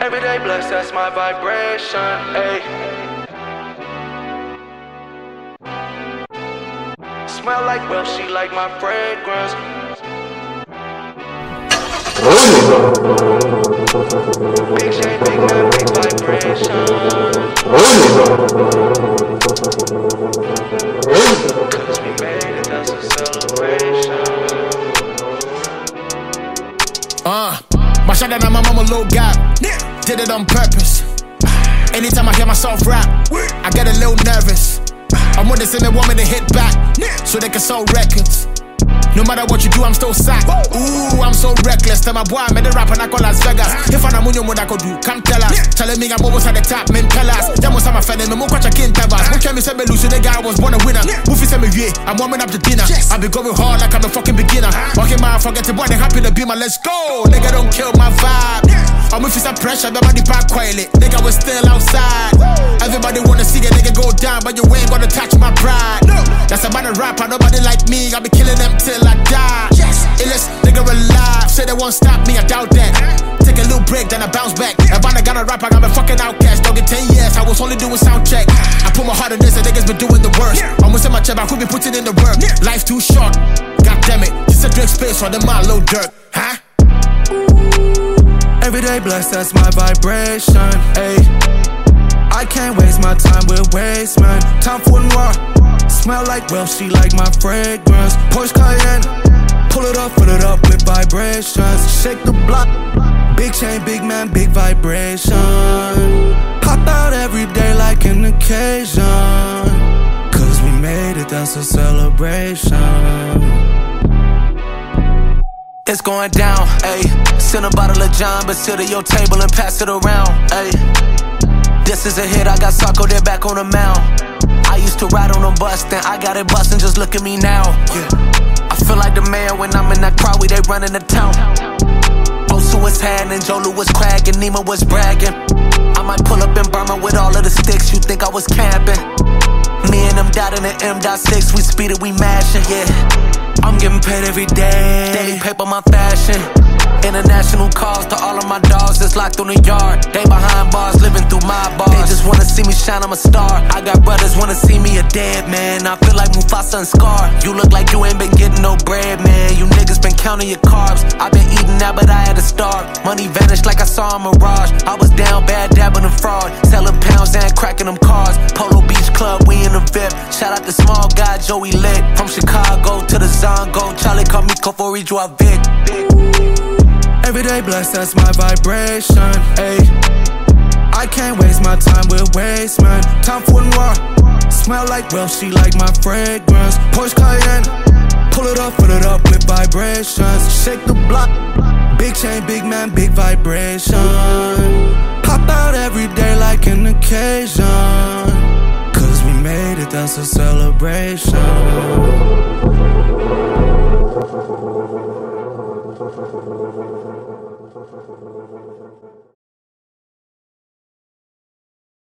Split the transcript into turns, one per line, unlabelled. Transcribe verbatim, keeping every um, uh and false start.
Every day blessed, that's my vibration, ayy. Smell like wealth, she like my fragrance. Big shade, big man, big vibration. Cause we made it, that's a celebration.
Uh, my shot that on my mama low gap. Did it on purpose. Anytime I hear myself rap, I get a little nervous. I'm with this and they want me to hit back, so they can sell records. No matter what you do, I'm still sacked. Ooh, I'm so reckless. Tell my boy I made a rap and I call Las Vegas. If I know what I could do, come tell us. Telling me I'm almost at the top, men tell us. That was my friend, and I'm watching King Tabas. Who can me say me lose? The guy was born a winner. Who say me yeah, I'm warming up the dinner. I be going hard like I'm a fucking beginner. Walking my forget the boy, they happy to be my let's go. Nigga don't kill my vibe. I'm with some pressure, but my park quietly. Nigga was still outside. Everybody wanna see the nigga go down, but you ain't gonna touch my pride. That's about a rapper, nobody like me. I be killing them till I die. Illest nigga alive, say they won't stop me, I doubt that. Take a little break, then I bounce back. If I got a rapper, I'm a fucking outcast. Don't get ten years, I was only doing sound check. I put my heart in this, and niggas been doing the worst. Almost in my chest, I could be putting in the work. Life too short, god damn it. Just a drink space on the mile, low dirt, huh?
Every day blessed, that's my vibration, ayy. I can't waste my time with waste, man. Time for noir. Smell like wealth, she like my fragrance. Porsche Cayenne, pull it up, fill it up with vibrations. Shake the block, big chain, big man, big vibration. Pop out every day like an occasion. Cause we made it, that's a celebration.
It's going down, ayy. Send a bottle of John, but sit at your table and pass it around, ayy. This is a hit, I got Sarko there back on the mound. I used to ride on a bus, then I got it bustin', just look at me now, yeah. I feel like the man when I'm in that crowd, we they running the town. Osu was hand and Jolu was cragging, Nima was bragging. I might pull up in Burma with all of the sticks, you think I was camping. Me and them dot in the M dot six, we speed it, we mashing, yeah. I'm getting paid every day, daily paper my fashion. International calls to all of my dogs that's locked on the yard. They behind bars, living through my bars. They just wanna see me shine, I'm a star. I got brothers wanna see me a dead man. I feel like Mufasa and Scar. You look like you ain't been getting no bread, man. You niggas been counting your carbs. I been eating that, but I had to starve. Money vanished like I saw a mirage. I was down bad, dabbing a fraud, selling pounds and cracking them cars. Polo Beach Club, we in the V I P. Shout out the small guy, Joey Lit. From Chicago to the Zongo, Charlie called me Kofori Joa Vic.
Every day blessed, that's my vibration, ayy. I can't waste my time with waste, man. Time for noir. Smell like wealth, she like my fragrance. Porsche Cayenne, pull it up, fill it up with vibrations. Shake the block, big chain, big man, big vibration. Pop out every day like an occasion. Cause we made it, that's a celebration.